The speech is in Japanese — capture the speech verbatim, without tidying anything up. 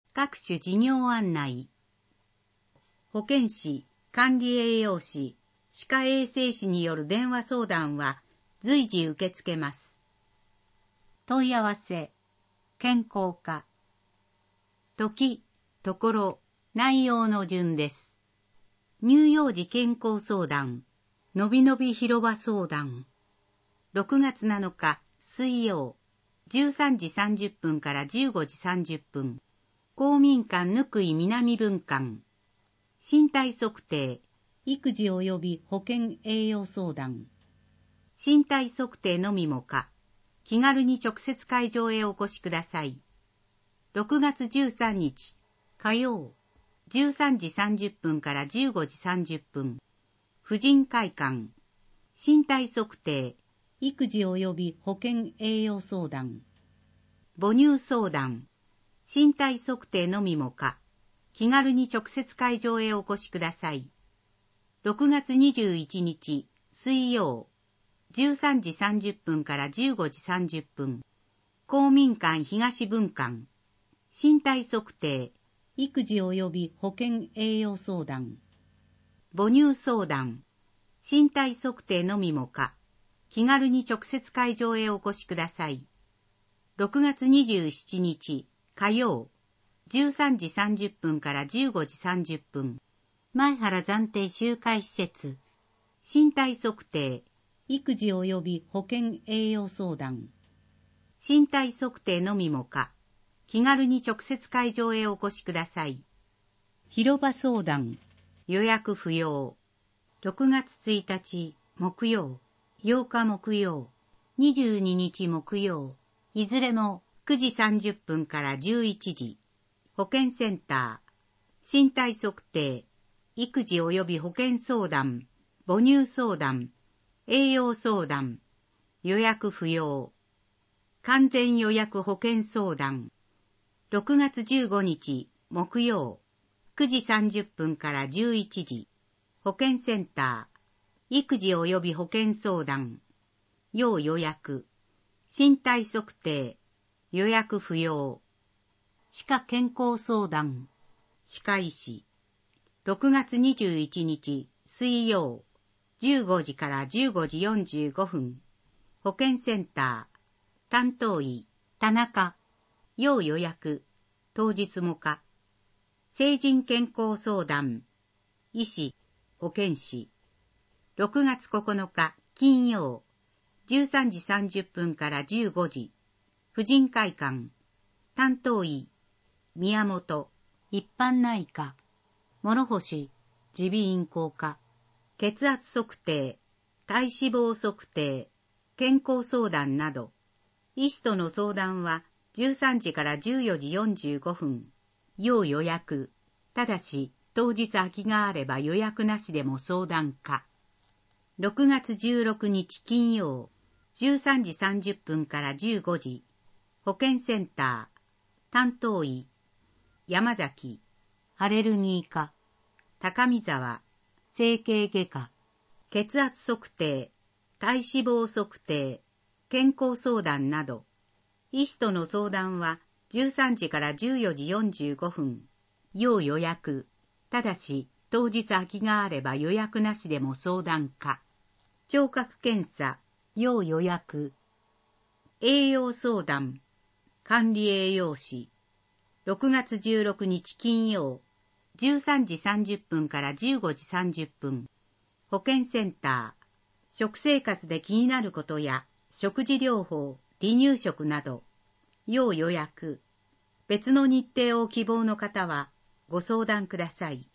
各種事業案内。保健師、管理栄養士、歯科衛生士による電話相談は随時受け付けます。問い合わせ、健康課。時、ところ、内容の順です。乳幼児健康相談、のびのび広場相談。ろくがつなのか水曜、じゅうさんじさんじゅっぷんからじゅうごじさんじゅっぷん、公民館ぬくい南分館。身体測定、育児及び保健栄養相談。身体測定のみもか、気軽に直接会場へお越しください。ろくがつじゅうさんにち、火曜、じゅうさんじさんじゅっぷんからじゅうごじさんじゅっぷん、婦人会館。身体測定、育児及び保健栄養相談。母乳相談、身体測定のみもか、気軽に直接会場へお越しください。ろくがつにじゅういちにち、水曜、じゅうさんじさんじゅっぷんからじゅうごじさんじゅっぷん、公民館東分館。身体測定、育児及び保健栄養相談。母乳相談、身体測定のみもか、気軽に直接会場へお越しください。ろくがつにじゅうしちにち、火曜、じゅうさんじさんじゅっぷんからじゅうごじさんじゅっぷん、前原暫定集会施設。身体測定、育児及び保健栄養相談。身体測定のみもか、気軽に直接会場へお越しください。広場相談、予約不要。ろくがつついたち木曜、ようか木曜、にじゅうににち木曜、いずれもくじさんじゅっぷんからじゅういちじ。保健センター、身体測定、育児及び保健相談、母乳相談、栄養相談、予約不要。完全予約保健相談。ろくがつじゅうごにち木曜、くじさんじゅっぷんからじゅういちじ。保健センター、育児及び保健相談、要予約。身体測定、予約不要。歯科健康相談、歯科医師。ろくがつにじゅういちにち水曜、じゅうごじからじゅうごじよんじゅうごふん。保健センター、担当医、田中。要予約、当日もか。成人健康相談、医師、保健師。ろくがつここのか金曜、じゅうさんじさんじゅっぷんからじゅうごじ。婦人会館、担当医、宮本。一般内科、諸星、耳鼻咽喉科。血圧測定、体脂肪測定、健康相談など。医師との相談はじゅうさんじからじゅうよじよんじゅうごふん。要予約。ただし、当日空きがあれば予約なしでも相談可。ろくがつじゅうろくにち金曜、じゅうさんじさんじゅっぷんからじゅうごじ。保健センター、担当医、山崎。アレルギー科、高見沢。整形外科。血圧測定、体脂肪測定、健康相談など。医師との相談はじゅうさんじからじゅうよじよんじゅうごふん。要予約。ただし、当日空きがあれば予約なしでも相談可。聴覚検査、要予約。栄養相談、管理栄養士。ろくがつじゅうろくにち金曜、じゅうさんじさんじゅっぷんからじゅうごじさんじゅっぷん。保健センター、食生活で気になることや食事療法、離乳食など。要予約。別の日程を希望の方はご相談ください。